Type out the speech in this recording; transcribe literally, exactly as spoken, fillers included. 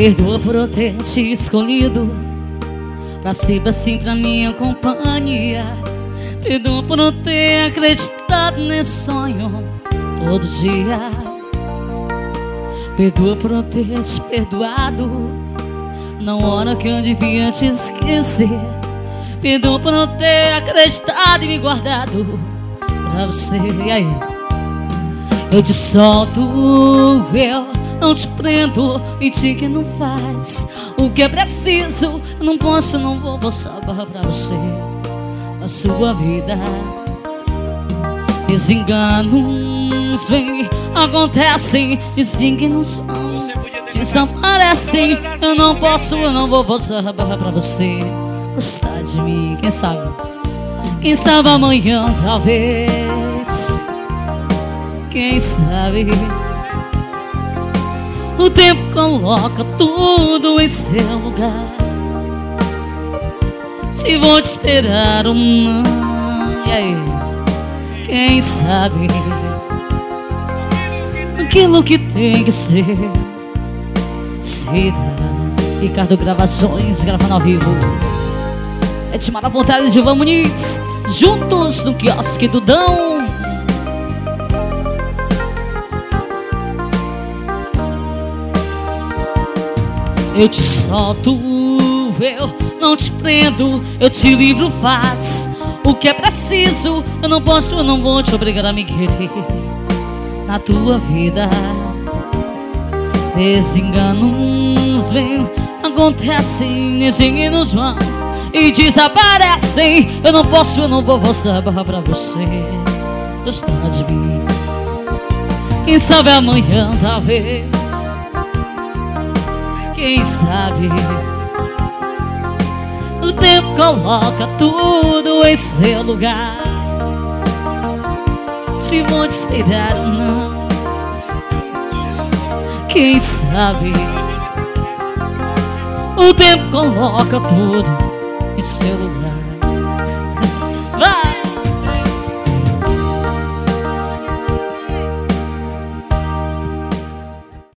Perdoa por eu ter te escolhido pra ser assim pra minha companhia. Perdoa por não ter acreditado nesse sonho todo dia. Perdoa por não ter te perdoado na hora que eu devia te esquecer. Perdoa por não ter acreditado e me guardado pra você. E aí? Eu te solto, eu não te prendo, mentir que não faz o que é preciso. Eu não posso, não vou, vou salvar pra você a sua vida. Desenganos vêm, acontecem, desígnios vão, desaparecem. Eu não posso, eu não vou, vou salvar pra você gostar de mim. Quem sabe? Quem sabe amanhã talvez. Quem sabe? O tempo coloca tudo em seu lugar. Se vou te esperar ou não, e aí? Quem sabe? Aquilo que tem que ser se dá. Ricardo Gravações, gravando ao vivo. É de Mara Vontade de Gilvan Muniz, juntos no quiosque do Dão. Eu te solto, eu não te prendo, eu te livro, faz o que é preciso. Eu não posso, eu não vou te obrigar a me querer na tua vida. Desenganos vêm, acontecem, desígnios vão e desaparecem. Eu não posso, eu não vou, vou salvar pra você gostar de mim. Quem sabe amanhã talvez. Quem sabe? O tempo coloca tudo em seu lugar. Se vou te esperar ou não, quem sabe? O tempo coloca tudo em seu lugar.